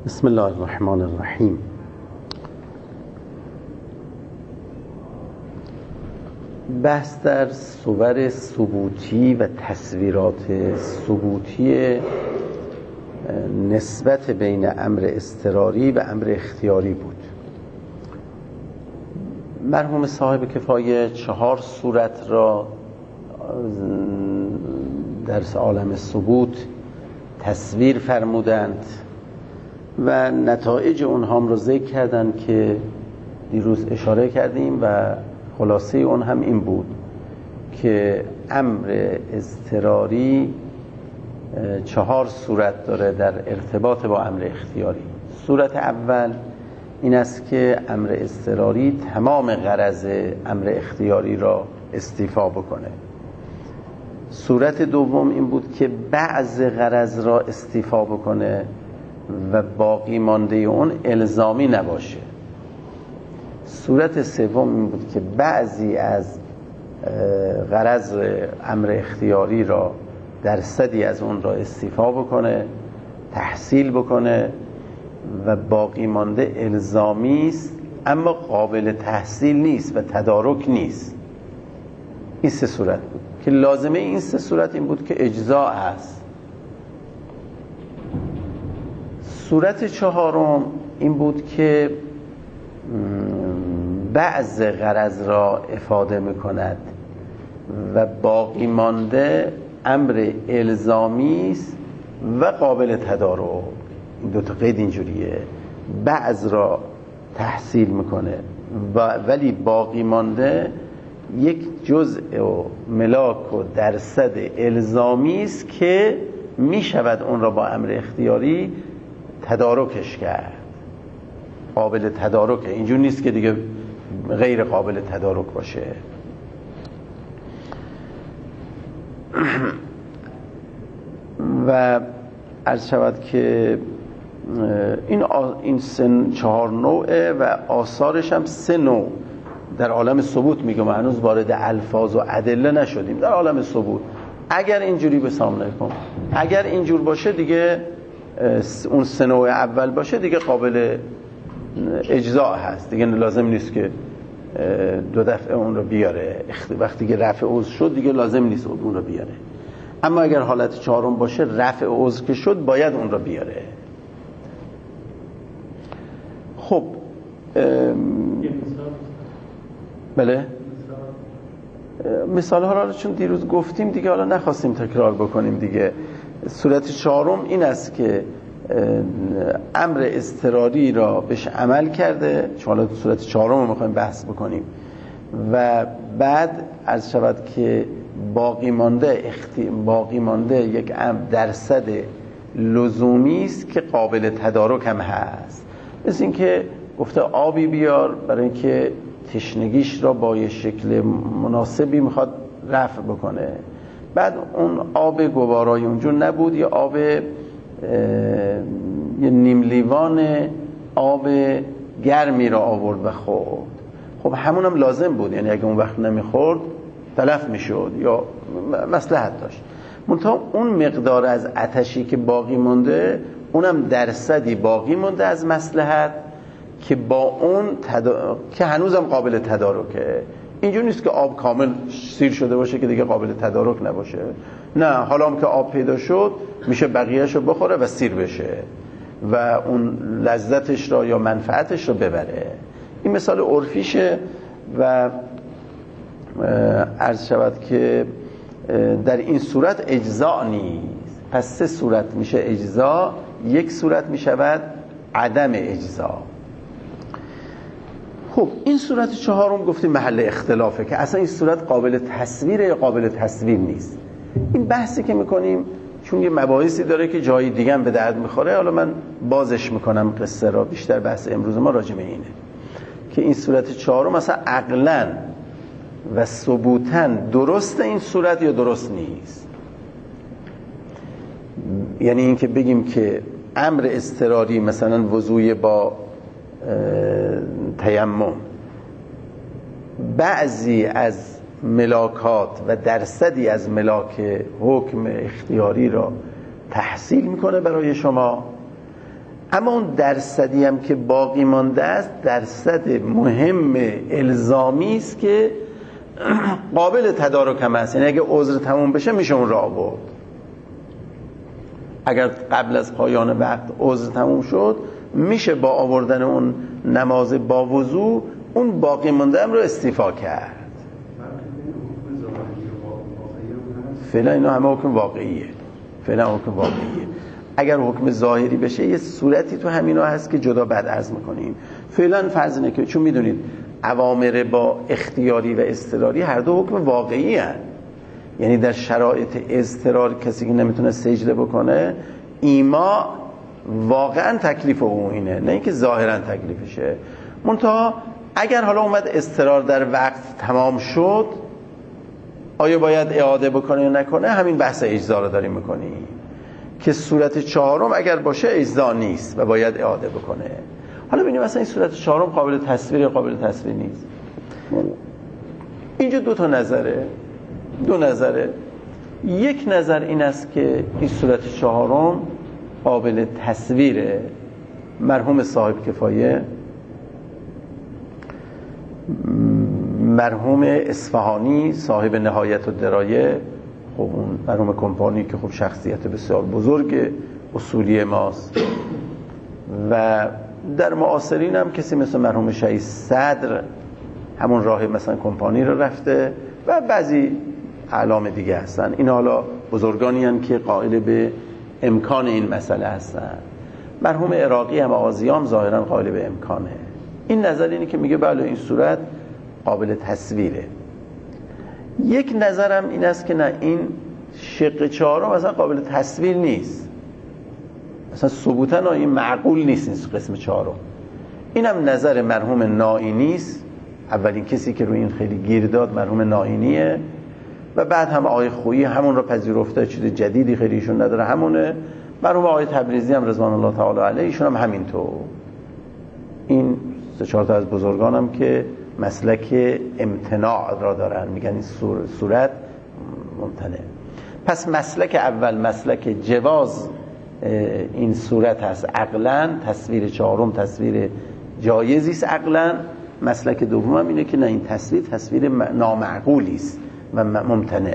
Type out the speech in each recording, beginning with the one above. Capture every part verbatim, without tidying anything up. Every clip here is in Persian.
بسم الله الرحمن الرحیم. بحث در صور ثبوتی و تصویرات ثبوتی نسبت بین امر اضطراری و امر اختیاری بود. مرحوم صاحب کفایه چهار صورت را در عالم ثبوت تصویر فرمودند و نتایج اونها را ذکر کردند که دیروز اشاره کردیم و خلاصه اون هم این بود که امر اضطراری چهار صورت داره در ارتباط با امر اختیاری. صورت اول این است که امر اضطراری تمام غرض امر اختیاری را استیفا بکنه. صورت دوم این بود که بعض غرض را استیفا بکنه و باقی مانده اون الزامی نباشه. صورت سوم این بود که بعضی از غرض امر اختیاری را درصدی از اون را استیفا بکنه، تحصیل بکنه و باقی مانده الزامی است اما قابل تحصیل نیست و تدارک نیست. این سه صورت بود که لازمه این سه صورت این بود که اجزاء هست. صورت چهارم این بود که بعض غرض را افاده میکند و باقی مانده امر الزامی است و قابل تدارک. این دو تا قید اینجوریه، بعض را تحصیل میکنه و ولی باقی مانده یک جزء و ملاک و درصد الزامی است که میشود اون را با امر اختیاری تدارکش کرد، قابل تدارکه. اینجور نیست که دیگه غیر قابل تدارک باشه. و عرض شود که این این سن چهار نوعه و آثارش هم سه نوع در عالم ثبوت میگم. هنوز وارد الفاظ و ادله نشدیم. در عالم ثبوت اگر اینجوری بسام نکن، اگر اینجور باشه دیگه اون سه نوع اول باشه دیگه قابل اجزاء هست، دیگه لازم نیست که دو دفعه اون رو بیاره. وقتی که رفع عضو شد دیگه لازم نیست اون رو بیاره. اما اگر حالت چهارم باشه رفع عضو که شد باید اون رو بیاره. خب بله مثال ها را چون دیروز گفتیم دیگه حالا نخواستیم تکرار بکنیم دیگه. صورت چهارم این است که امر اضطراری را بهش عمل کرده، چون حالا صورت چهارم رو میخوایم بحث بکنیم و بعد عرض شود که باقی مانده اختی... باقی مانده یک امر درصد لزومی است که قابل تدارک هم هست. مثل این که گفته آبی بیار برای اینکه تشنگیش را با یه شکل مناسبی میخواد رفع بکنه، بعد اون آب گوارای اونجور نبود، یه آب یه نیم لیوان آب گرمی را آورد و خورد. خب همون هم لازم بود، یعنی اگه اون وقت نمیخورد تلف میشد یا مصلحت داشت. منتها اون مقدار از آتشی که باقی مونده اونم درصدی باقی مونده از مصلحت که با اون تدا... که هنوزم قابل تدارکه. اینجور نیست که آب کامل سیر شده باشه که دیگه قابل تدارک نباشه. نه، حالا هم که آب پیدا شد میشه بقیهش رو بخوره و سیر بشه و اون لذتش را یا منفعتش رو ببره. این مثال عرفیشه و عرض شود که در این صورت اجزاء نیست. پس سه صورت میشه اجزاء، یک صورت میشود عدم اجزاء. خب این صورت چهارم گفتیم محل اختلافه که اصلا این صورت قابل تصویره یا قابل تصویر نیست. این بحثی که میکنیم چون یه مباحثی داره که جای دیگه هم به درد میخوره، حالا من بازش میکنم قصه را. بیشتر بحث امروز ما راجع به اینه که این صورت چهارم مثلا عقلاً و ثبوتاً درست این صورت یا درست نیست. یعنی این که بگیم که امر اضطراری مثلا وضوء با تیمم بعضی از ملاکات و درصدی از ملاک حکم اختیاری را تحصیل میکنه برای شما، اما اون درصدی هم که باقی مانده است درصد مهم الزامی است که قابل تدارک هم هست. یعنی اگه عذر تموم بشه میشه اون را آورد. اگر قبل از پایان وقت عذر تموم شد میشه با آوردن اون نماز با وضو اون باقی مانده هم رو استیفا کرد. فعلا اینا همه حکم واقعیه. فعلا حکم واقعیه. اگر حکم ظاهری بشه یه صورتی تو همینا هست که جدا بعد عرض میکنیم. فعلا فرض اینه که چون میدونید اوامر با اختیاری و اضطراری هر دو حکم واقعی هست. یعنی در شرایط اضطرار کسی که نمیتونه سجده بکنه ایما واقعا تکلیف او اینه، نه اینکه ظاهرا تکلیفشه. منتها اگر حالا اومد اضطرار در وقت تمام شد آیا باید اعاده بکنه یا نکنه، همین بحث اجزا رو داریم میکنیم که صورت چهارم اگر باشه اجزا نیست و باید اعاده بکنه. حالا ببینیم مثلا این صورت چهارم قابل تصویر یا قابل تصویر نیست. اینجا دو تا نظره دو نظره یک نظر این است که این صورت چهارم قابل تصویره. مرحوم صاحب کفایه، مرحوم اصفهانی صاحب نهایت الدرایه، خب اون مرحوم کمپانی که خب شخصیت بسیار بزرگ اصولی ماست، و در معاصرین هم کسی مثل مرحوم شهید صدر همون راه مثلا کمپانی رو رفته و بعضی اعلام دیگه هستن. این حالا بزرگانی هستن که قائل به امکان این مسئله هستن. مرحوم عراقی هم آغازیام ظاهرا قائل به امکانه. این نظر اینه که میگه بله این صورت قابل تصویره. یک نظرم این است که نه، این شق چهارم مثلا قابل تصویر نیست، مثلا ثبوتاً این معقول نیست این قسم چهارم. اینم نظر مرحوم نائینی است. اولین کسی که روی این خیلی گیر داد مرحوم نائینیه و بعد هم آقای خویی همون رو پذیرفته، چیز جدیدی خیلی ایشون نداره همونه. مرحوم آقای تبریزی هم رضوان الله تعالی علیه ایشون هم همینطور. این سه چهار تا از بزرگانم که مسلک امتناع را دارن میگن این صورت ممتنع. پس مسلک اول مسلک جواز این صورت هست عقلاً، تصویر چهارم تصویر جایزی است عقلاً. مسلک دوم هم اینه که نه، این تصویر تصویر نامعقولی است و ممتنع.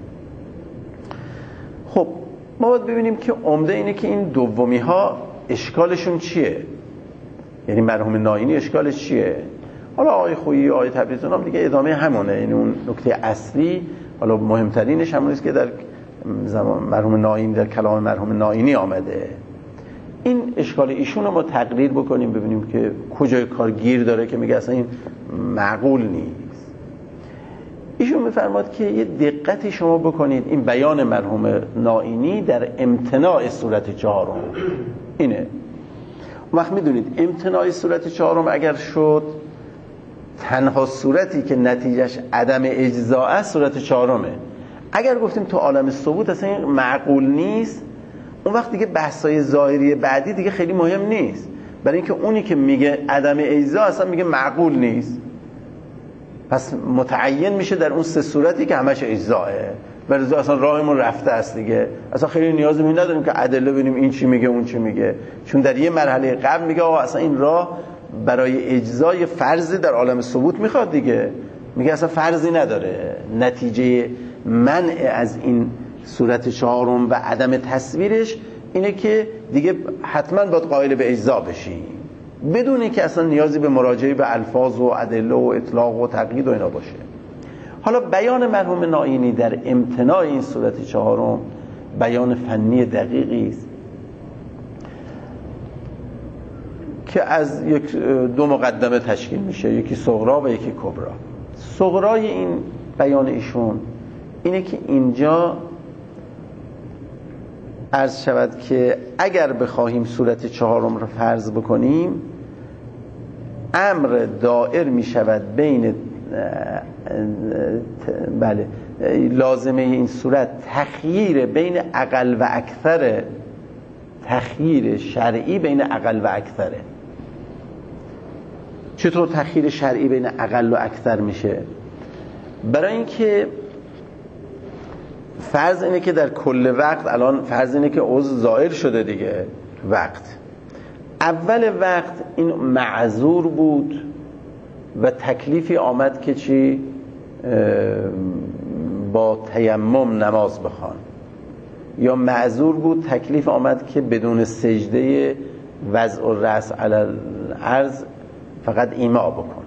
خب ما باید ببینیم که عمده اینه که این دومی ها اشکالشون چیه، یعنی مرحوم نائینی اشکالش چیه. حالا آقای خویی آقای تبریزی هم دیگه ادامه همونه، یعنی اون نکته اصلی حالا مهمترینش همون است که در زمان مرحوم نائینی در کلام مرحوم نائینی آمده. این اشکال ایشون رو ما تقریر بکنیم ببینیم که کجای کار گیر داره که میگه اصلا این معقول نیست. ایشون میفرماد که یه دقتی شما بکنید این بیان مرحوم نائینی در امتناع صورت چهارم اینه. وقت میدونید امتناع صورت چهارم اگر شد تنها صورتی که نتیجهش عدم اجزا است صورت چهارمه. اگر گفتیم تو عالم ثبوت اصلا این معقول نیست، اون وقت دیگه بحثای ظاهری بعدی دیگه خیلی مهم نیست، برای اینکه اونی که میگه عدم اجزا اصلا میگه معقول نیست. پس متعین میشه در اون سه صورتی که همش اجزاه، ولی اصلا راهمون رفته است دیگه، اصلا خیلی نیازی می نداریم که ادله ببینیم این چی میگه اون چی میگه، چون در یه مرحله قبل میگه آقا اصلا این راه برای اجزای فرضی در عالم ثبوت میخواد دیگه، میگه اصلا فرضی نداره. نتیجه منع از این صورت چهارم و عدم تصویرش اینه که دیگه حتما باید قائل به اجزا بشیم بدون اینکه اصلا نیازی به مراجعه به الفاظ و ادله و اطلاق و تقیید و اینا باشه. حالا بیان مرحوم نائینی در امتناع این صورت چهارم بیان فنی دقیقی است که از یک دو مقدمه تشکیل میشه، یکی صغرا و یکی کبرا. صغرای این بیان ایشون اینه که اینجا عرض شود که اگر بخواهیم صورت چهارم رو فرض بکنیم امر دائر می شود بین بله لازمه این صورت تخییر بین اقل و اکثر، تخییر شرعی بین اقل و اکثره. چطور تخییر شرعی بین اقل و اکثر میشه؟ برای اینکه فرض اینه که در کل وقت الان فرض اینه که عضو زائل شده دیگه وقت، اول وقت این معذور بود و تکلیفی آمد که چی با تیمم نماز بخوان، یا معذور بود تکلیف آمد که بدون سجده وضع الرأس علی الارض فقط ایماء بکن.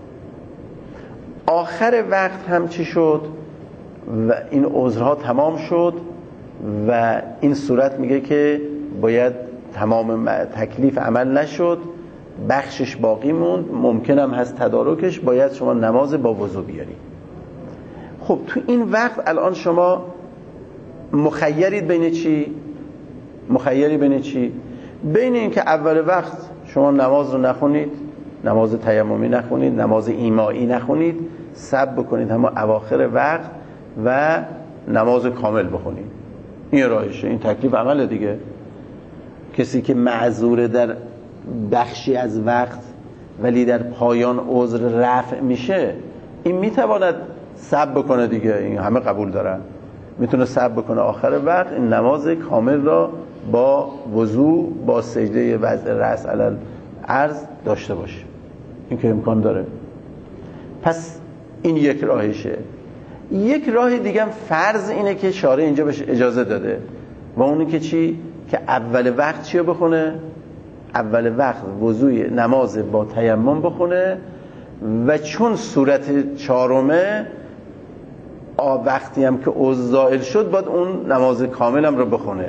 آخر وقت هم چی شد و این عذرها تمام شد و این صورت میگه که باید تمام تکلیف عمل نشد، بخشش باقی موند، ممکنم هست تدارکش، باید شما نماز با وضو بیاری. خب تو این وقت الان شما مخیرید بین چی؟ مخیری بین چی؟ بین این که اول وقت شما نماز رو نخونید، نماز تیممی نخونید، نماز ایمایی نخونید، صبر بکنید اما اواخر وقت و نماز کامل بخونید. این راهشه، این تکلیف عمل دیگه. کسی که معذور در بخشی از وقت ولی در پایان عذر رفع میشه، این میتواند صبر بکنه دیگه، این همه قبول دارن، میتونه صبر بکنه آخر وقت این نماز کامل را با وضو با سجده وضع رأس علی الارض داشته باشه. این که امکان داره. پس این یک راهشه. یک راه دیگه هم فرض اینه که شارع اینجا بهش اجازه داده و اونی که چی؟ که اول وقت چیو بخونه؟ اول وقت وضوی نماز با تیمم بخونه و چون صورت چهارمه وقتی هم که عضو زائل شد باید اون نماز کامل هم رو بخونه.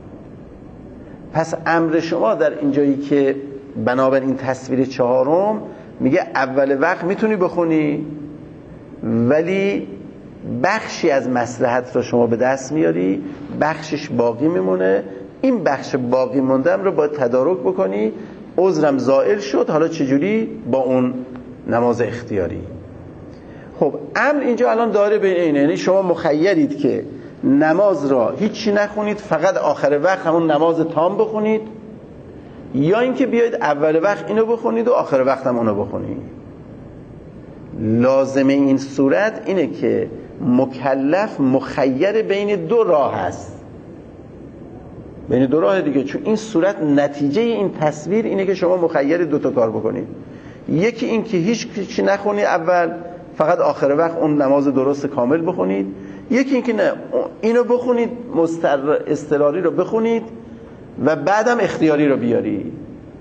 پس امر شما در اینجایی که بنابر این تصویر چهارم میگه اول وقت میتونی بخونی ولی بخشی از مصلحت رو شما به دست میاری، بخشش باقی میمونه، این بخش باقی موندم رو باید تدارک بکنی. عذرم زائل شد، حالا چجوری؟ با اون نماز اختیاری. خب امر اینجا الان داره بین اینه، یعنی شما مخیرید که نماز را هیچی نخونید، فقط آخر وقت همون نماز تام بخونید، یا اینکه بیاید اول وقت اینو بخونید و آخر وقت هم اونو بخونید. لازمه این صورت اینه که مکلف مخیر بین دو راه هست، بین دو راه دیگه. چون این صورت نتیجه این تصویر اینه که شما مخیر دو تا کار بکنید. یکی این که هیچ چی نخونید اول، فقط آخر وقت اون نماز درست کامل بخونید. یکی این که نه، اینو بخونید مستر اضطراری رو بخونید و بعدم اختیاری رو بیاری.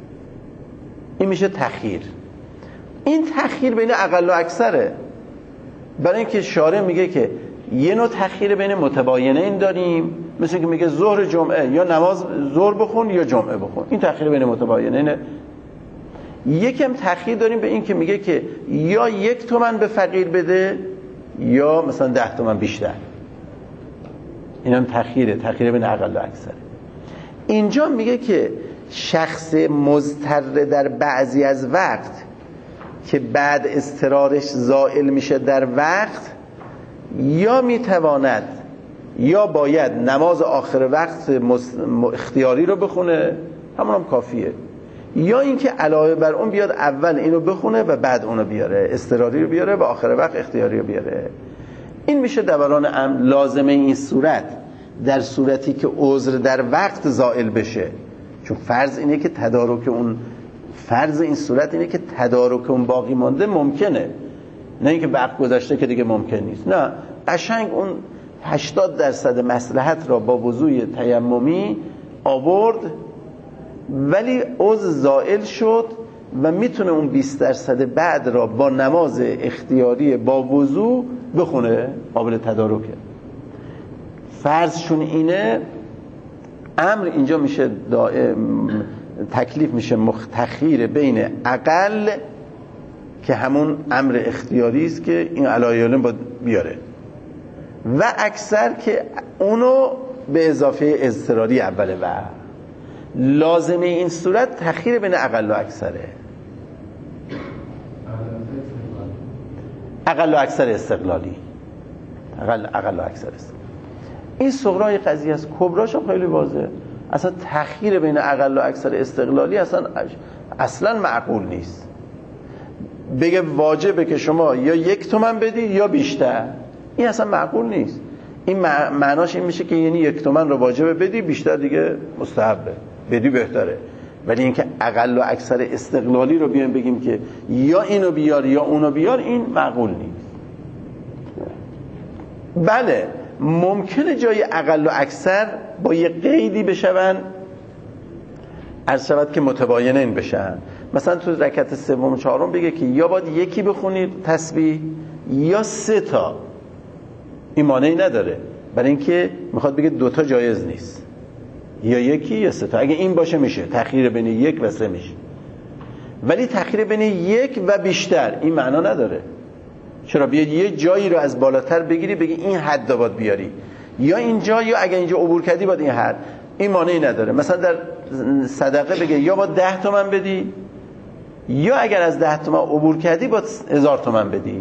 این میشه تأخیر. این تأخیر بین اقل و اکثره، برای اینکه شارع میگه که یه نوع تأخیر بین متباینین داریم، مثل که میگه ظهر جمعه یا نماز ظهر بخون یا جمعه بخون، این تأخیر بین متباینینه. یکم تأخیر داریم به این که میگه که یا یک تومن به فقیر بده یا مثلا ده تومن بیشتر. این هم تأخیره، تأخیر بین اقل و اکثره. اینجا میگه که شخص مضطر در بعضی از وقت که بعد اضطرارش زائل میشه در وقت، یا میتواند یا باید نماز آخر وقت اختیاری رو بخونه، همون هم کافیه، یا اینکه علاوه بر اون بیاد اول اینو بخونه و بعد اونو بیاره، اضطراری رو بیاره و آخر وقت اختیاری رو بیاره. این میشه دوران امر. لازمه این صورت در صورتی که عذر در وقت زائل بشه، چون فرض اینه که تدارک اون فرض این صورت اینه که تدارک اون باقی مانده ممکنه، نه اینکه وقت گذشته که دیگه ممکن نیست. نه، قشنگ اون هشتاد درصد مصلحت را با وضوی تیممی آورد ولی عضو زائل شد و میتونه اون بیست درصد بعد را با نماز اختیاری با وضو بخونه، قابل تدارکه. فرضشون اینه، امر اینجا میشه دائم، تکلیف میشه مختخیر بین اقل که همون امر اختیاری است که این علایالم باید بیاره و اکثر که اونو به اضافه اضطراری اوله. و لازمه این صورت تخییر بین اقل و اکثره. اقل و اکثر استقلالی، اقل, اقل و اکثر استقلالی. این صغرای قضیه است. کبراش هم خیلی واضحه. اصلا تخییر بین اقل و اکثر استقلالی اصلا اصلا معقول نیست. بگه واجبه که شما یا یک تومن بدید یا بیشتر، این اصلا معقول نیست. این معناش این میشه که یعنی یک تومن رو واجبه بدی، بیشتر دیگه مستحبه بدی، بهتره. ولی اینکه اقل و اکثر استقلالی رو بیایم بگیم که یا اینو بیار یا اونو بیار، این معقول نیست. بله ممکنه جای اقل و اکثر با یه قیدی بشون، عرض شود که متباینین بشن. مثلا تو رکعت سوم و چهارم بگه که یا باید یکی بخونید تسبیح یا سه تا، این مانعی نداره، برای اینکه میخواد بگه دوتا جایز نیست، یا یکی یا سه تا. اگه این باشه میشه تأخیر بین یک و سه میشه، ولی تأخیر بین یک و بیشتر این معنا نداره. چرا؟ بیاد یه جایی رو از بالاتر بگیری بگی این حد باید بیاری، یا اینجا، یا اگه اینجا عبور کردی باید این حد، این مانعی نداره. مثلا در صدقه بگه یا باید ده تومن بدی، یا اگر از ده تومن عبور کردی باید هزار تومن بدی.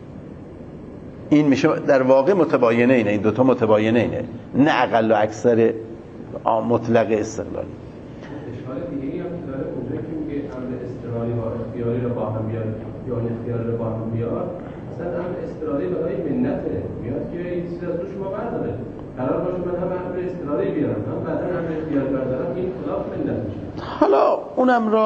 این میشه در واقع متباینه اینه، این دوتا متباینه اینه، نه اقل و اکثر مطلق استقلالی. اشکال دیگه هم داره اونجایی که میگه امر اضطراری و اختیاری رو با هم بیار یا اختیاری رو با هم بیار، مثلا امر اضطراری برای منته میاد که این چیز از رو شما برداره، قرار باشه من هم امر اضطراری بیارم هم بعدا امر اختیاری بردارم، این خلاف منت میشه. حالا اونم را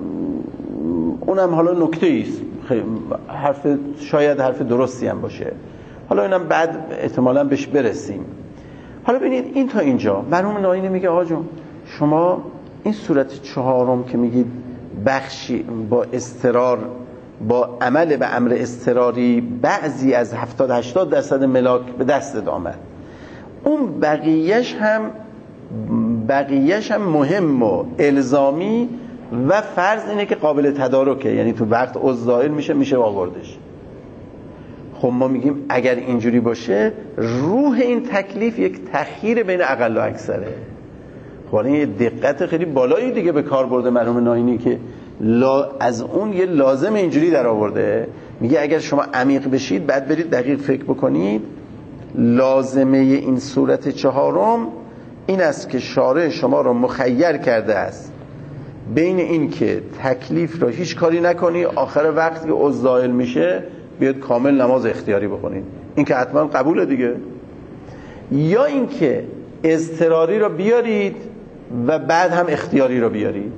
اونم حالا نکته ایست، حرف شاید حرف درستی هم باشه، حالا اینم بعد احتمالاً بهش برسیم. حالا ببینید این تا اینجا مرحوم ناینی میگه آقا جون شما این صورت چهارم که میگید بخشی با اضطرار، با عمل به امر اضطراری بعضی از هفتاد هشتاد درصد ملاک به دست آمد، اون بقیهش هم بقیهش هم مهم و الزامی و فرض اینه که قابل تدارکه، یعنی تو وقت عضو زائل میشه میشه آوردش. خب ما میگیم اگر اینجوری باشه روح این تکلیف یک تأخیر بین اقل و اکثره. خب این یه دقت خیلی بالایی دیگه به کار برده مرحوم ناینی که لا از اون یه لازم اینجوری در آورده. میگه اگر شما عمیق بشید بعد برید دقیق فکر بکنید، لازمه این صورت چهارم این است که شارع شما رو مخیر کرده است بین این که تکلیف رو هیچ کاری نکنی، آخر وقت که عضو زائل میشه بیاد کامل نماز اختیاری بکنید، این که حتما قبوله دیگه، یا این که اضطراری رو بیارید و بعد هم اختیاری رو بیارید.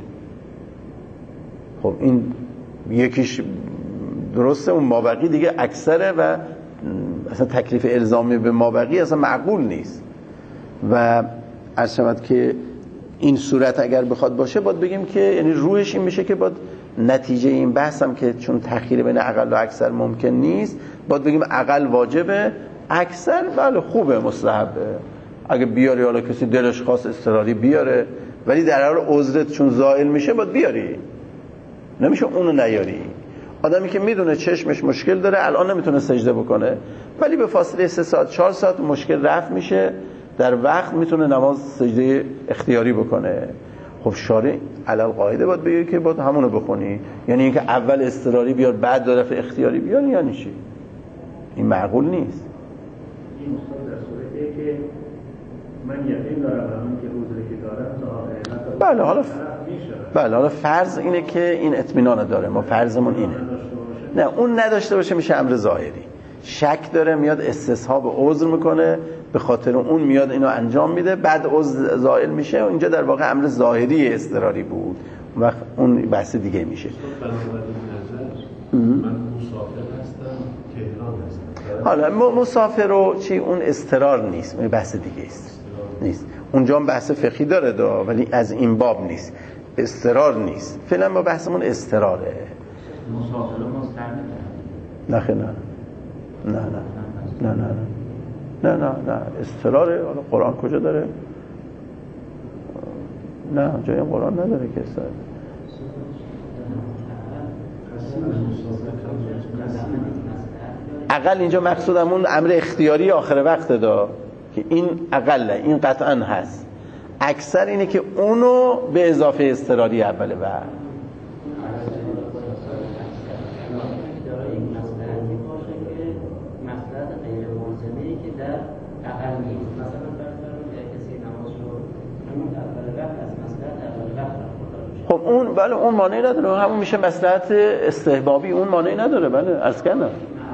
خب این یکیش درسته، اون مابقی دیگه اکثره و اصلا تکلیف الزامی به مابقی اصلا معقول نیست. و عرض شود که این صورت اگر بخواد باشه باید بگیم که یعنی روحش این میشه که باید نتیجه این بحث هم که چون تأخیر بین اقل و اکثر ممکن نیست، باید بگیم اقل واجبه، اکثر بله خوبه مستحبه، اگه بیاری حالا کسی دلش خواست اضطراری بیاره، ولی در حال عذرت چون زائل میشه باید بیاری، نمیشه اونو نیاری. آدمی که میدونه چشمش مشکل داره الان نمیتونه سجده بکنه، ولی به فاصله سه ساعت چهار ساعت مشکل رفع میشه، در وقت میتونه نماز سجده اختیاری بکنه. خب شارع علل قاعده باید بگه که باید همونو بخونی، یعنی اینکه اول اضطراری بیار بعد دو دفعه اختیاری بیار، یعنی چی؟ این معقول نیست. این مصطلح در صورتی که من یقین دارم همین که عذری که دارم تا بله حالا بله حالا فرض اینه که این اطمینان داره، ما فرضمون اینه. نه اون نداشته باشه میشه امر ظاهری، شک داره میاد استصحاب عذر میکنه، به خاطر اون میاد اینو انجام میده، بعد عذر زائل میشه و اینجا در واقع امر ظاهری اضطراری بود، وقت اون بحث دیگه میشه. من مسافر هستم، تهران هستم. حالا مسافر رو چی اون اضطرار نیست، اون بحث دیگه است نیست. اونجا هم بحث فقهی داره دا، ولی از این باب نیست، اضطرار نیست. فعلا ما بحثمون اضطراره. مسافر مستر نه خیلی نه نه نه نه نه نه نه نه اضطراره. حالا قرآن کجا داره؟ نه جای قرآن نداره که اضطرار. اقل اینجا مقصودمون امر اختیاری آخر وقت دا که این اقله، این قطعا هست. اکثر اینه که اونو به اضافه اضطراری اوله و خب اون بله اون مانعی نداره، همون میشه مصلحت استحبابی، اون مانعی نداره. بله عرض کردم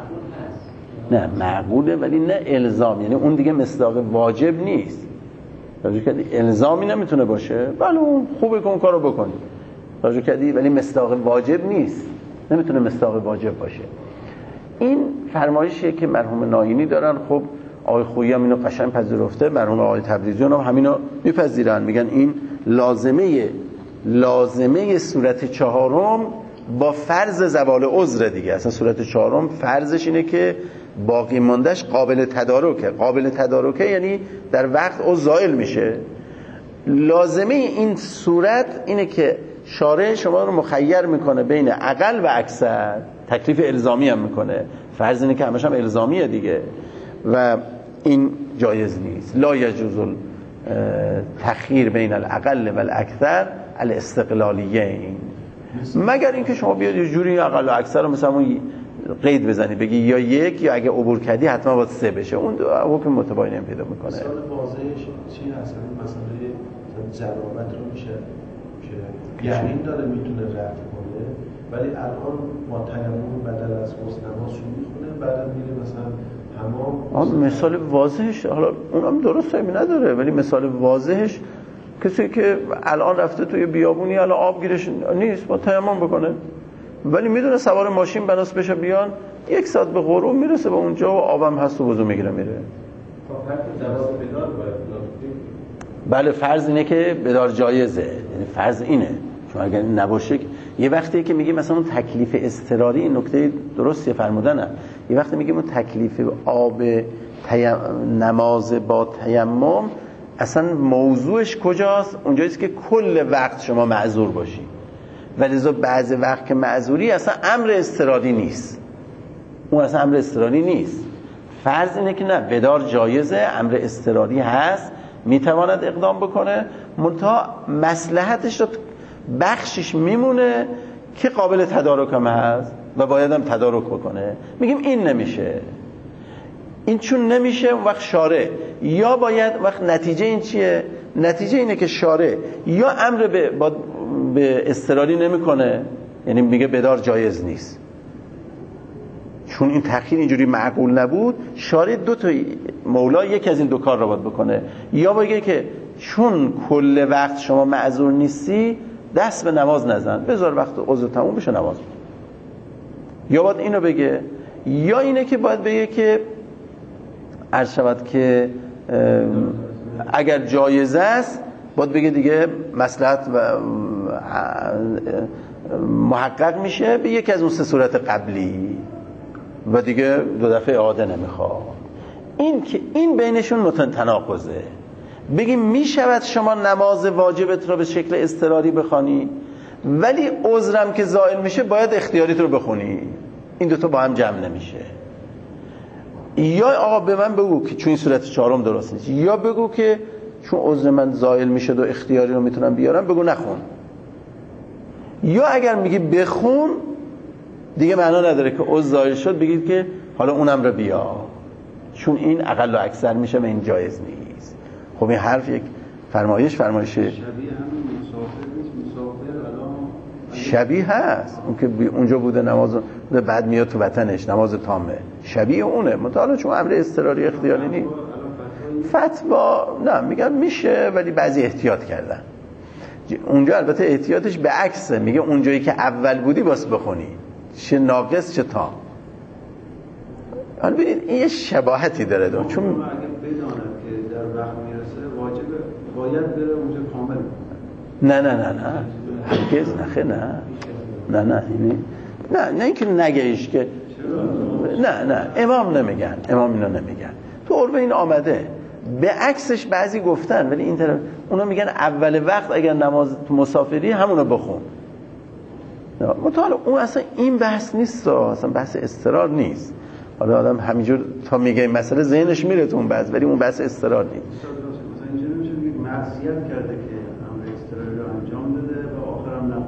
نه معقوله ولی نه الزام، یعنی اون دیگه مصداق واجب نیست. توجه کردی؟ الزامی نمیتونه باشه، بله اون خوبه که اون کارو بکنی، توجه کردی؟ ولی مصداق واجب نیست، نمیتونه مصداق واجب باشه. این فرمایشیه که مرحوم ناینی دارن. خب آقای خویی هم اینو قشنگ پذیرفته، مرحوم آقای تبریزیان هم همینو میپذیرن، میگن این لازمه لازمه صورت چهارم با فرض زوال عذر دیگه. اصلا صورت چهارم فرضش اینه که باقی ماندهش قابل تدارکه. قابل تدارکه یعنی در وقت عذر زائل میشه. لازمه این صورت اینه که شارع شما رو مخیر میکنه بین اقل و اکثر، تکلیف الزامی هم میکنه. فرض اینه که همش هم الزامیه دیگه و این جایز نیست. لا یجوز تخییر بین الاقل و الاکثر الاستقلالیین، مگر اینکه شما بیاد یه جوری اقل و اکثر رو مثلا قید بزنی بگی یا یک، یا اگه عبور کردی حتما باید سه بشه، اون حکم متباین پیدا میکنه. مثال واضحش چی هست؟ مسئله جنابت رو میشه که یقین داره میتونه رفع کنه، ولی الان با تیمم بدل از غسل نماز شروع میکنه، بعد میره مثلا حمام. مثال واضحش حالا اونم درست می نداره، ولی مثال واضحش کسی که الان رفته توی بیابونی الان آب گیرش نیست، با تیمم بکنه، ولی میدونه سوار ماشین بناس بشه بیان یک ساعت به غروب میرسه به اونجا و آبم هست و وضو میگیره میره. بله فرض اینه که بدار جایزه، یعنی فرض اینه، چون اگر نباشه یه وقتی که میگیم مثلا اون تکلیف اضطراری، این نکته درستی فرمودنه، یه وقتی میگیم اون تکلیف آب تیم... نماز با تیمم اصلا موضوعش کجاست؟ اونجاییست که کل وقت شما معذور باشی، ولی بعضی وقت که معذوری اصلا امر اضطراری نیست، اون اصلا امر اضطراری نیست. فرض اینه که نه، بدار جایزه، امر اضطراری هست، میتواند اقدام بکنه، منتها مصلحتش رو بخشش میمونه که قابل تدارک هم هست و باید هم تدارک بکنه. میگیم این نمیشه، این چون نمیشه اون وقت شارع یا باید، وقت نتیجه این چیه؟ نتیجه اینه که شارع یا امر به, به اضطراری نمیکنه، یعنی میگه بدار جایز نیست، چون این تأخیر اینجوری معقول نبود، شارع دو تا مولا یک از این دو کار را باید بکنه، یا بگه که چون کل وقت شما معذور نیستی دست به نماز نزن، بذار وقت عذر تموم بشه نماز، یا باید اینو بگه، یا اینه که باید بگه که عرض شود که اگر جایزه است باید بگه دیگه مصلحت و محقق میشه به یکی از اون سه صورت قبلی و دیگه دو دفعه اعاده نمیخواد. این که این بینشون متناقضه. بگیم میشود شما نماز واجبت رو به شکل اضطراری بخوانی، ولی عذرم که زائل میشه باید اختیاریت رو بخونی، این دوتا با هم جمع نمیشه. یا آقا به من بگو که چون این صورت چهارم درست نیست، یا بگو که چون عذر من زائل میشه و اختیاری رو میتونم بیارم، بگو نخون. یا اگر میگی بخون دیگه معنا نداره که عذر زائل شد بگید که حالا اونم رو بیا، چون این اقل و اکثر میشه و این جایز نیست. خب این حرف یک فرمایش فرمایشه شبیه همین مسافر نیست. مسافر الان شبیه هست، اون که اونجا بوده نماز بوده بعد میاد تو وطنش نماز تامه، شبیه اونه، مطالعه چون امر اضطراری اختیاری نیست. فتوا نه میگن میشه، ولی بعضی احتیاط کردن. اونجا البته احتیاطش به عکسه، میگه اونجایی که اول بودی باس بخونی، چه ناقص چه تام. حالا ببینید این یه شباهتی داره دو. چون اگه بداند که در وقت میرسه واجب باید بره اونجا کامل. نه نه نه نه هرگز نخه نه نه نه اینی نه نه اینکه نگهش که نه نه امام نمیگن، امام اینا نمیگن، تو عربه این آمده. به عکسش بعضی گفتن، ولی این طرف اونا میگن اول وقت اگر نماز تو مسافری همونو بخون. مطالعه اون اصلا این بحث نیست، اصلا بحث اضطرار نیست. حالا آدم همینجور تا میگه این مسئله ذهنش میره تو اون بحث، ولی اون بحث اضطرار نیست. مثلا اینجوری میشه بگید معصیت کرده که امر اضطراری رو انجام داده و آخرام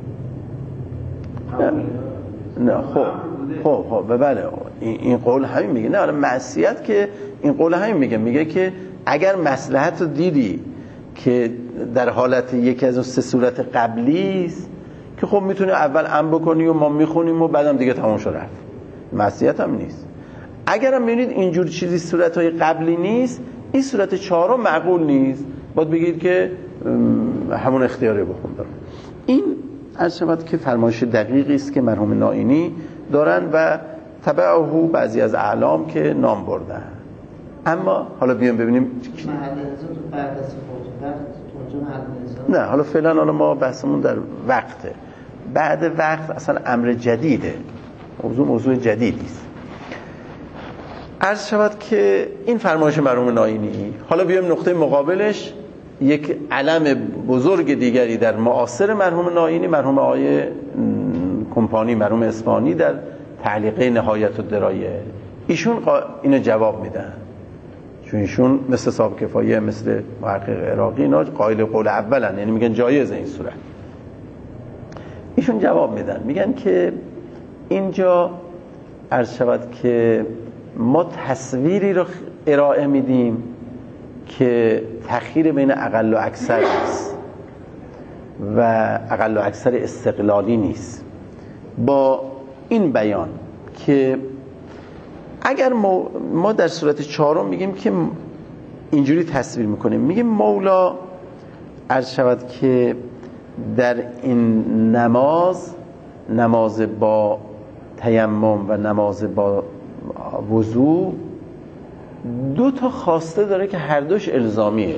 نخونه. نه خب خب خب بله این, این قول همین میگه. نه حالا معصیت که این قول همین میگه، میگه که اگر مصلحت رو دیدی که در حالت یکی از اون سه صورت قبلی است که خب میتونی اول ام بکنی و ما میخونیم و بعدم دیگه تموم شد رفت، معصیت هم نیست. اگرم میبینید اینجور چیزی صورتهای قبلی نیست، این صورت چهارم معقول نیست، باید بگید که همون اختیاری بخوندم. این عرض شود که فرمایش دقیقی است که مرحوم نائینی دارن و تبعه بعضی از اعلام که نام بردن. اما حالا بیام ببینیم محل نظر تو بعد از وقت اونجا محل نظر نه، حالا فعلا حالا ما بحثمون در وقته. بعد وقت اصلا امر جدیده، موضوع موضوع جدیدی است. عرض شود که این فرمایش مرحوم نائینی. حالا بیام نقطه مقابلش یک علم بزرگ دیگری در معاصر مرحوم نائینی، مرحوم آقای کمپانی، مرحوم اصفهانی در تعلیقه نهایت الدرایه. ایشون اینو جواب میدن، چون ایشون مثل صاحب کفایه، مثل محقق عراقی، اینا قائل قول اولن، یعنی میگن جایز این صورت. ایشون جواب میدن، میگن که اینجا عرض شود که ما تصویری رو ارائه میدیم که تخییر بین اقل و اکثر است و اقل و اکثر استقلالی نیست، با این بیان که اگر ما, ما در صورت چهارم میگیم که اینجوری تصویر میکنیم، میگیم مولا عرض شود که در این نماز، نماز با تیمم و نماز با وضو، دو تا خواسته داره که هر دوش الزامیه.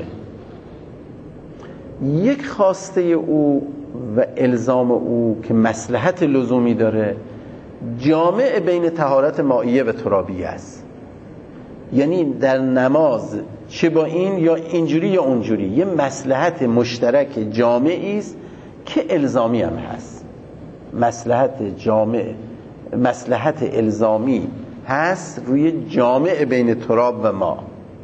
یک خواسته او و الزام او که مصلحت لزومی داره جامع بین طهارت مائیه و ترابیه است، یعنی در نماز چه با این یا اینجوری یا اونجوری یه مصلحت مشترک جامعی است که الزامی هم هست. مصلحت جامع، مصلحت الزامی هست روی جامع بین تراب و ما.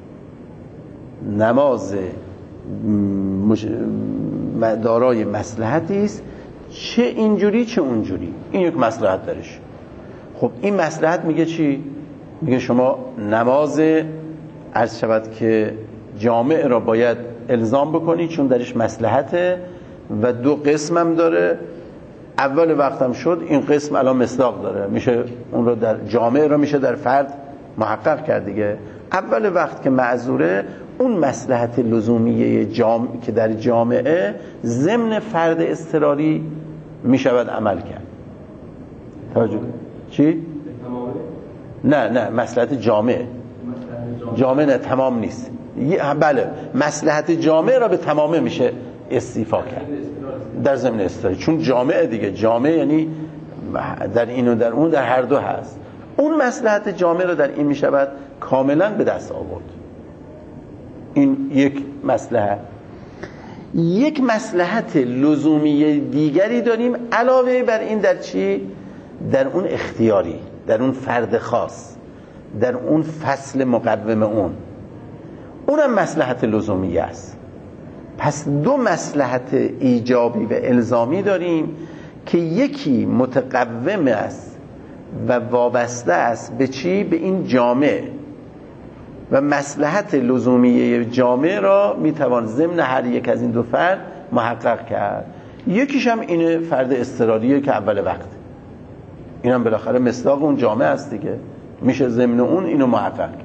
نماز مش... دارای مصلحتی است، چه اینجوری چه اونجوری، این یک مصلحت درش. خب این مصلحت میگه چی؟ میگه شما نماز عرض شود که جامع را باید الزام بکنی چون درش مصلحته و دو قسم هم داره. اول وقتم شد این قسم الان مصداق داره، میشه اون رو در جامع را میشه در فرد محقق کرد دیگه. اول وقت که معذوره، اون مصلحت لزومیه جامع که در جامعه ضمن فرد اضطراری میشود عمل کرد. توجه چی؟ نه نه مصلحت جامع، جامع نه تمام نیست. بله مصلحت جامع را به تمامه میشه استیفا کرد در ضمن اضطراری، چون جامعه دیگه، جامعه یعنی در این و در اون، در هر دو هست. اون مصلحت جامع را در این میشود کاملا به دست آورد. این یک مصلحت. یک مصلحت لزومی دیگری داریم علاوه بر این، در چی؟ در اون اختیاری، در اون فرد خاص، در اون فصل مقوم اون، اونم مصلحت لزومی است. پس دو مصلحت ایجابی و الزامی داریم که یکی متقوم است و وابسته است به چی؟ به این جامع، و مصلحت لزومی جامع را میتوان ضمن هر یک از این دو فرد محقق کرد. یکیش هم اینه فرد اضطراریه که اول وقت، اینم بالاخره مصداق اون جامع است دیگه، میشه ضمن اون اینو محقق کرد.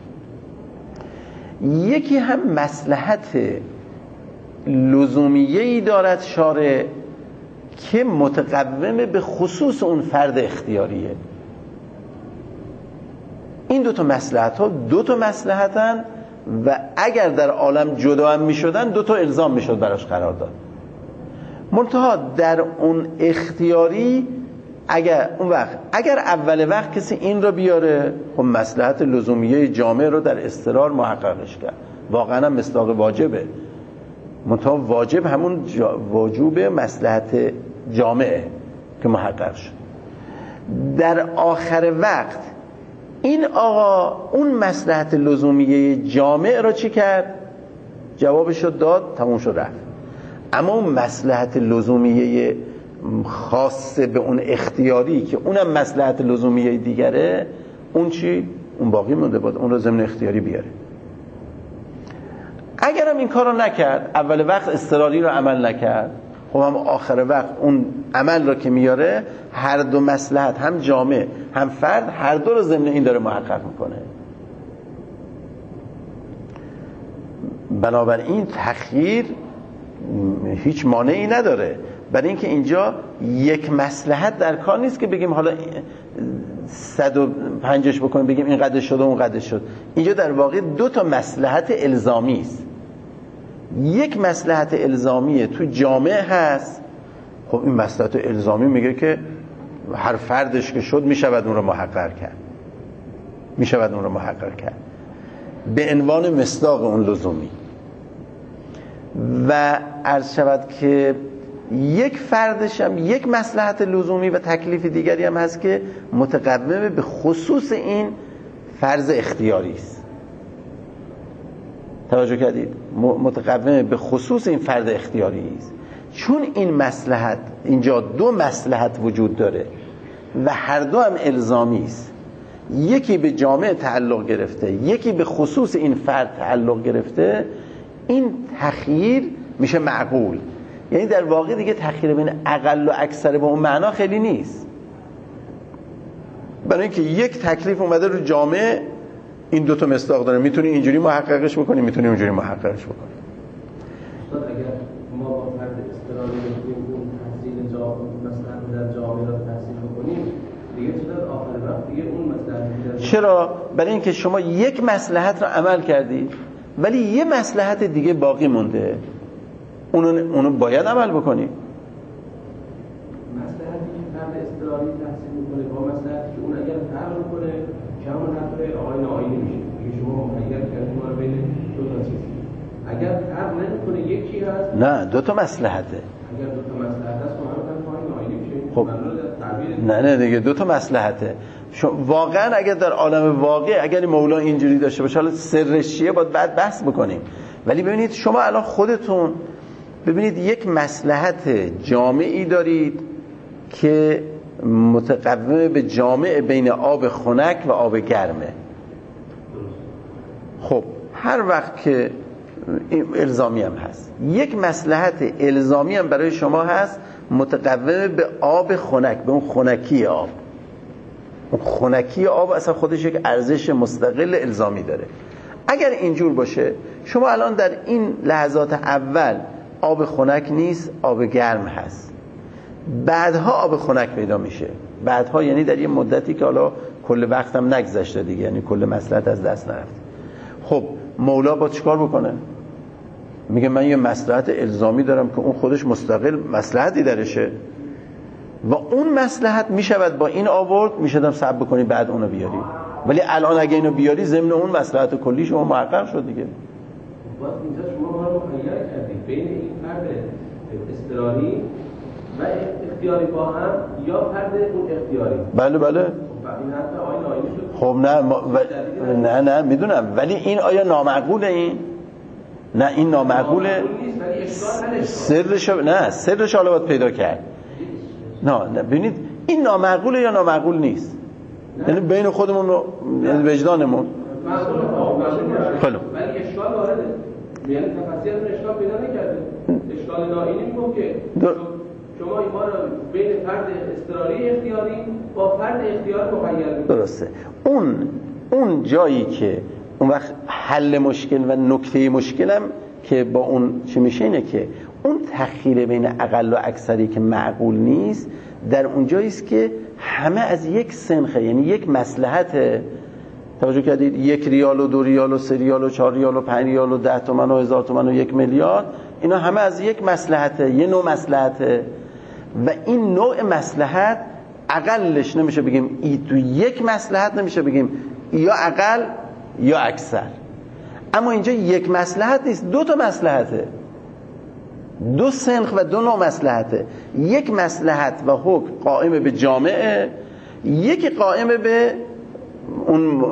یکی هم مصلحت لزومیه‌ای دارد شارع که متقوم به خصوص اون فرد اختیاریه. این دو تا مصلحت ها دو تا مصلحتن و اگر در عالم جدا هم می شدن دو تا الزام می شد براش قرار داد. منتها در اون اختیاری اگر اون وقت اگر اول وقت کسی این رو بیاره، خب مصلحت لزومیه جامع رو در اضطرار محققش کرد، واقعا هم مصداق واجبه. منتها واجب همون وجوب مصلحت جامعه که محقق شد. در آخر وقت این آقا اون مصلحت لزومیه جامع را چی کرد؟ جوابش رو داد، تموم شد رفت. اما اون مصلحت لزومیه خاص به اون اختیاری که اونم مصلحت لزومیه دیگره، اون چی؟ اون باقی مونده، باید اون رو ضمن اختیاری بیاره. اگرم این کار رو نکرد، اول وقت اضطراری رو عمل نکرد، خب هم آخر وقت اون عمل رو که میاره، هر دو مصلحت، هم جامع هم فرد، هر دو رو ضمن این داره محقق میکنه. بنابراین تخییر هیچ مانعی نداره، برای اینکه اینجا یک مصلحت در کار نیست که بگیم حالا صد و پنجش بکنیم بگیم این قدر شد و اون قدر شد. اینجا در واقع دو تا مصلحت الزامی است. یک مصلحت الزامی تو جامعه هست، خب این مصلحت الزامی میگه که هر فردش که شد میشود اون رو محقق کرد، میشود اون رو محقق کرد به عنوان مصداق اون لزومی. و عرض شود که یک فردش هم یک مصلحت لزومی و تکلیف دیگری هم هست که متقوم به خصوص این فرض اختیاری است. توجه کردید؟ متقوم به خصوص این فرض اختیاری است. چون این مصلحت، اینجا دو مصلحت وجود داره و هر دو هم الزامی است، یکی به جامعه تعلق گرفته یکی به خصوص این فرد تعلق گرفته، این تخییر میشه معقول. یعنی در واقع دیگه تخییر بین اقل و اکثر به اون معنا خیلی نیست، برای اینکه یک تکلیف اومده رو جامعه، این دوتا مصداق داره، میتونی اینجوری محققش بکنی میتونی اونجوری محققش بکنی. استاد اگر ما با فرد اضطراری بتونیم اون تحصیل جامعه مثلا در جامعه رو تحصیل بکنیم، دیگه چطور آخر وقت دیگه اون مصلحت؟ چرا؟ برای اینکه شما یک مصلحت رو عمل کردی ولی یه مصلحت دیگه باقی مونده، اونو اونو باید عمل بکنی. مصلحتی که فرد اضطراری تحصیل میکنه با مصلحتی که اون اگر فرق کنه کما نفر آقای ناآینی میشه. دیگه شما مخیر کردید ما رو بین دو تا چیز. اگر فرق نمیکنه یکی هست، نه دو تا مصلحته. اگر دو تا مصلحت هست ما هم آقای ناآینی میشه. خب نه نه دیگه دو تا مصلحته. واقعا اگر در عالم واقع اگر مولا اینجوری داشته باشه، حالا سرش چیه باید بعد بحث بکنیم، ولی ببینید شما الان خودتون ببینید یک مصلحت جامعی دارید که متقوم به جامع بین آب خنک و آب گرمه. خب هر وقت که الزامی هم هست، یک مصلحت الزامی هم برای شما هست متقوم به آب خنک، به اون خنکی آب. اون خنکی آب اصلا خودش یک ارزش مستقل الزامی داره. اگر اینجور باشه شما الان در این لحظات اول آب خنک نیست، آب گرم هست، بعدها آب خنک پیدا میشه، بعدها یعنی در یه مدتی که حالا کل وقت هم نگذشته دیگه، یعنی کل مصلحت از دست نرفت. خب مولا با چیکار بکنه؟ میگه من یه مصلحت الزامی دارم که اون خودش مستقل مصلحتی درشه و اون مصلحت میشود با این آورد، میشدم صبر بکنی بعد اونو بیاری، ولی الان اگه اینو بیاری ضمن اون مصلحت کلی شما محقق شد دیگه. باز اینجا شما ما رو مخیر کردید بین این فرد اضطراری و اختیاری با هم یا فرد اون اختیاری. بله بله. این حتی آیه ناینی شد. خب نه ما و... نه نه میدونم، ولی این آیا نامعقوله؟ این نه این نامعقوله. سرش نه سرش حالا باید پیدا کرد. نه نه ببینید این نامعقوله یا نامعقول نیست، یعنی بین خودمون و وجدانمون. خیلی ولی اشکال وارده، یعنی تفسیر اون اشکال پیدا نکرده. اشکال ناینی میگه که شما ایمان رو بین فرد اضطراری اختیاری با فرد اختیار مخیر می‌کنید. درسته. اون اون جایی که اون وقت حل مشکل و نکته مشکلم که با اون چی میشه اینه که اون تخییر بین اقل و اکثری که معقول نیست، در اون جایی است که همه از یک سنخه، یعنی یک مصلحت. توجه کردید؟ یک ریال و دو ریال و سه ریال و چهار ریال و پنج ریال و ده تومن و هزار تومن و یک میلیارد، اینا همه از یک مصلحته، یه نوع مصلحته و این نوع مصلحت اقلش نمیشه بگیم ای تو یک مصلحت نمیشه بگیم یا اقل یا اکثر. اما اینجا یک مصلحت نیست، دو تا مصلحته، دو سنخ و دو نوع مصلحته. یک مصلحت و حکم قائم به جامعه، یکی قائم به اون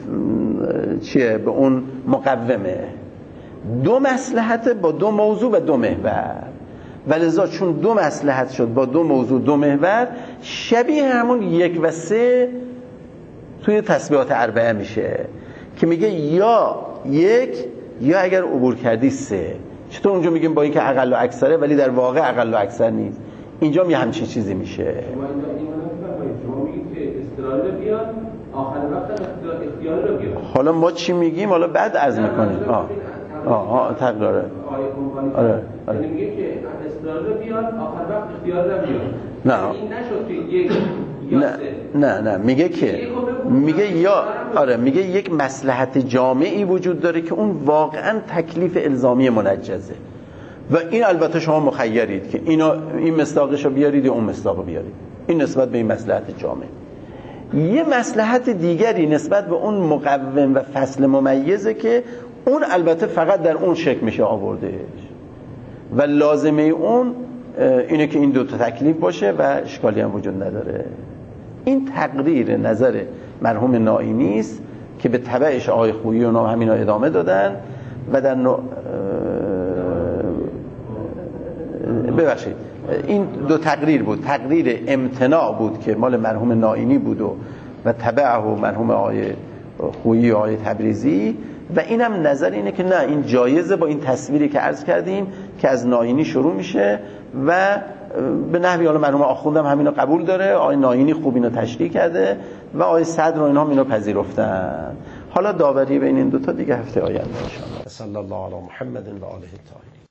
چیه؟ به اون مقومه. دو مصلحت با دو موضوع و دو محور، ولذا چون دو مصلحت شد با دو موضوع دو محور، شبیه همون یک و سه توی تسبیحات اربعه میشه که میگه یا یک یا اگر عبور کردی سه. چطور اونجا میگیم با این که اقل و اکثره ولی در واقع اقل و اکثر نیست؟ اینجا می همچین چیزی میشه. شما اینجا شما میگید که اضطراری رو بیان، آخر وقت اختیاری رو بیان. حالا ما چی میگیم؟ حالا بعد عرض میکنیم. آه آها تغییر آره آیه کمپانی آره آره یعنی میگه که استقلال رو بیاد آخر وقت اختیار رو بیاد. نه این نشد که یک یا نه سه. نه نه میگه که میگه یا آره میگه یک مصلحت جامعی وجود داره که اون واقعا تکلیف الزامی منجزه و این البته شما مخیرید که اینا این مصداقشو بیارید یا اون مصداقو بیارید. این نسبت به این مصلحت جامع. یه مصلحت دیگری نسبت به اون مقوم و فصل ممیزه که اون البته فقط در اون شکل میشه آوردهش و لازمه اون اینه که این دو تا تکلیف باشه و اشکالی هم وجود نداره. این تقریر نظر مرحوم نائینی است که به تبعش آقای خویی و همینا ادامه دادن و در نوع... ببخشید این دو تقریر بود. تقریر امتناع بود که مال مرحوم نائینی بود و و تبعه و مرحوم آقای خویی و آقای تبریزی و اینم نظر اینه که نه این جایزه با این تصویری که عرض کردیم که از نائینی شروع میشه و به نحوی حالا مرحوم آخوندم همینو قبول داره. آقای نائینی خوب اینو تشریح کرده و آقای صدر و اینا هم اینو پذیرفتن. حالا داوری بین این دوتا دیگه هفته آینده ان شاء الله. صلی الله علی محمد و آله الطاهرین.